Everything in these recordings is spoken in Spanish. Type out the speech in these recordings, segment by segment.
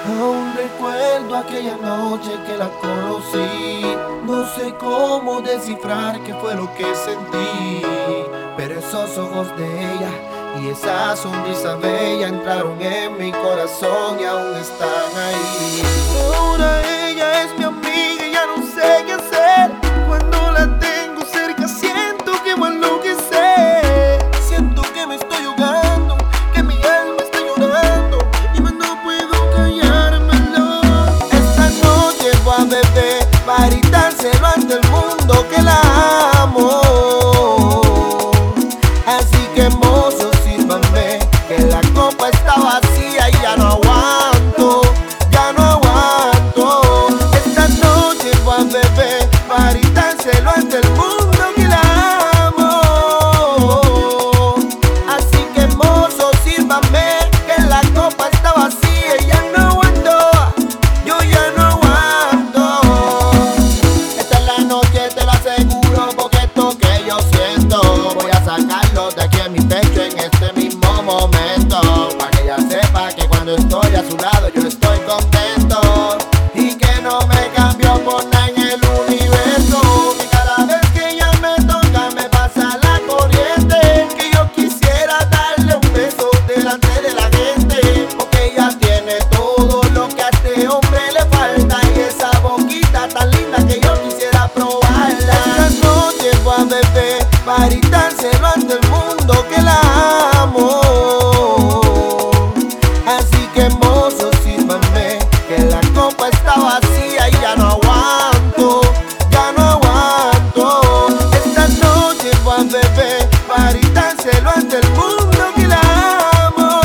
Aún recuerdo aquella noche que la conocí. No sé cómo descifrar qué fue lo que sentí, pero esos ojos de ella y esa sonrisa bella entraron en mi corazón y aún están ahí. Ahora ella es mi amiga y ya no sé qué hacer. Cuando la tengo cerca siento que voy a enloquecer. Siento que me estoy ahogando, que mi alma está llorando y más no puedo callármelo. Esta noche voy a beber para gritárselo ante el mundo que la amo. Así que mozo, sírvanme, que la copa está vacía y ya no aguanto, ya no aguanto. Esta noche voy a beber para gritárselo ante el mundo que la amo. Así que mozo, sírvanme, que la copa está vacía y ya no aguanto, yo ya no aguanto. Esta es la noche, te lo aseguro, porque esto que yo siento voy a sacarlo de aquí en mi pecho en este mismo momento, para que ella sepa que cuando estoy a su lado yo estoy contento y que no me cambio por nada en el universo. Que cada vez que ella me toca me pasa la corriente, que yo quisiera darle un beso delante de la gente, porque ella tiene todo lo que a este hombre le falta y esa boquita tan linda que yo quisiera probarla. Esta noche voy a beber para gritárselo ante el mundo que la amo. Así que mozo, sírvanme, que la copa está vacía y ya no aguanto, ya no aguanto. Esta noche voy a beber para gritárselo ante el mundo que la amo.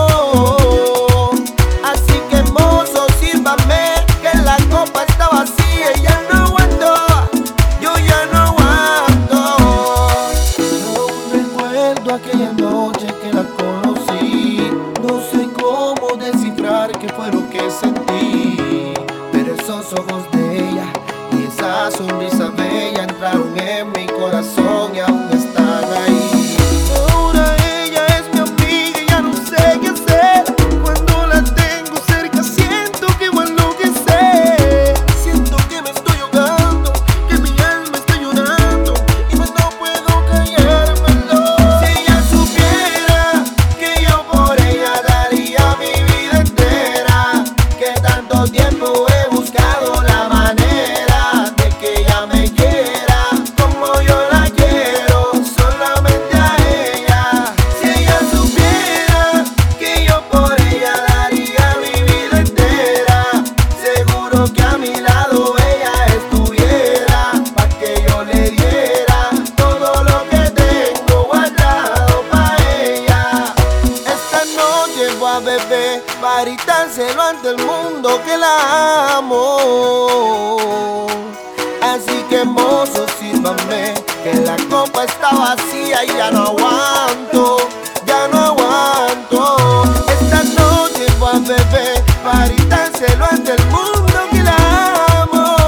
Así que mozo, sírvanme, que la copa está vacía y ya no aguanto, yo ya no aguanto. Aún recuerdo aquella noche que la conocí. No sé cómo descifrar qué fue lo que sentí, pero esos ojos de ella y esa sonrisa bella entraron en mi corazón y aún están ahí. Ahora ella es mi amiga y ya no sé qué hacer. Cuando la tengo cerca siento que voy a enloquecer. Siento que me estoy ahogando, que mi alma está llorando y más no puedo callármelo. Si ella supiera que yo por ella daría mi vida entera, que tanto tiempo he buscado la manera de que ella me quiera como yo la quiero, solamente a ella. Si ella supiera que yo por ella daría mi vida entera, seguro que a mi lado ella estuviera, pa' que yo le diera todo lo que tengo guardado pa' ella. Esta noche voy a beber para gritárselo ante el mundo que la amo. Así que mozo, sírvanme, que la copa está vacía y ya no aguanto, ya no aguanto. Esta noche voy a beber para gritárselo ante el mundo que la amo.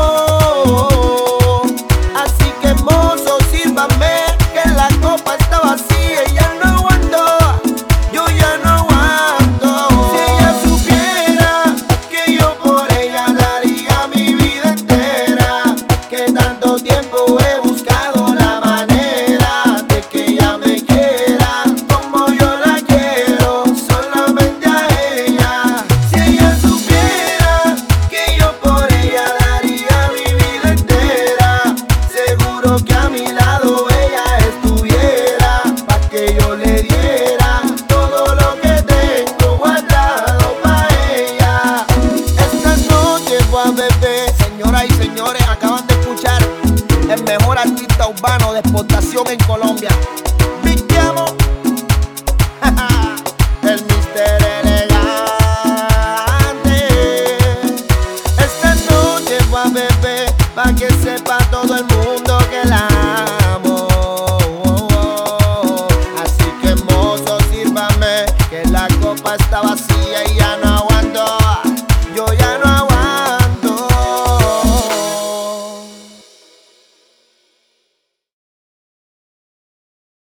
Así que mozo, sírvanme, que la copa está vacía y ya no aguanto, yo ya no aguanto. Si ella supiera que yo por ella daría mi vida entera, que tanto tiempo he buscado la manera de que ella me quiera como yo la quiero, solamente a ella. Si ella supiera que yo por ella daría mi vida entera, seguro que a mi lado ella estuviera, pa' que yo le diera todo lo que tengo guardado pa' ella. Esta noche voy a beber. Señoras y señores, acaban de escuchar el mejor artista urbano de exportación en Colombia.